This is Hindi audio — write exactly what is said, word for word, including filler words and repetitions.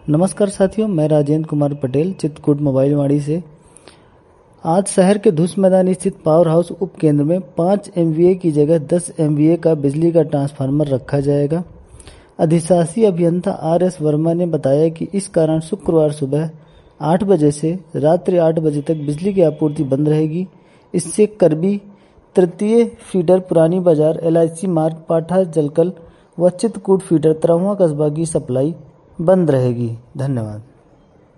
नमस्कार साथियों, मैं राजेंद्र कुमार पटेल चित्रकूट मोबाइल वाड़ी से। आज शहर के धूस मैदान स्थित पावर हाउस उप केंद्र में पाँच एमवीए की जगह दस एमवीए का बिजली का ट्रांसफार्मर रखा जाएगा। अधिशासी अभियंता आर एस वर्मा ने बताया कि इस कारण शुक्रवार सुबह आठ बजे से रात्रि आठ बजे तक बिजली की आपूर्ति बंद रहेगी। इससे करबी तृतीय फीडर पुरानी बाजार, एलआईसी मार्ग, पाठा जलकल व चित्रकूट फीडर तरहुआ कस्बा की सप्लाई बंद रहेगी। धन्यवाद।